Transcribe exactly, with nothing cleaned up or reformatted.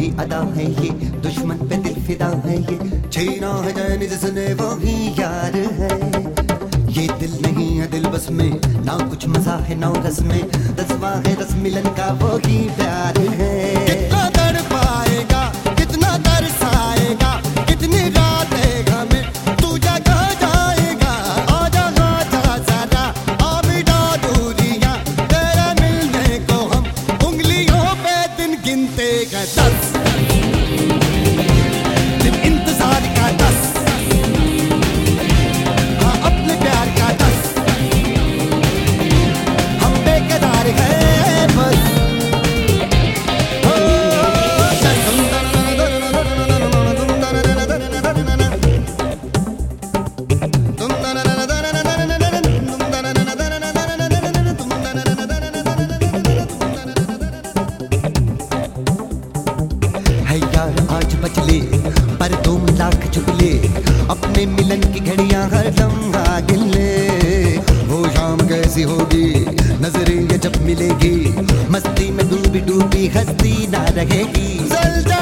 की अदा है ये, दुश्मन पे दिल फिदा है ये, छीना है चैन जिसने वो ही यार है। ये दिल नहीं है दिल बस में, ना कुछ मजा है ना रस में, दसवां है रस मिलन का वो ही प्यार है। कितना दर्द पाएगा, कितना तरसाएगा, कितनी रातें हमें तू जगा जाएगा। आजा आजा जरा आ मिटा दूरियां, तेरे मिलने को हम उंगलियों पे दिन गिनते हैं दस, दिन इंतजार का दस, हाँ अपने प्यार का दस, हम बेकरार हैं बस। है यार आज बचले पर तुम लाख चुगले, अपने मिलन की घड़ियां हर लम्हा गिले। वो शाम कैसी होगी नजरें ये जब मिलेगी, मस्ती में डूबी डूबी हस्ती ना रहेगी।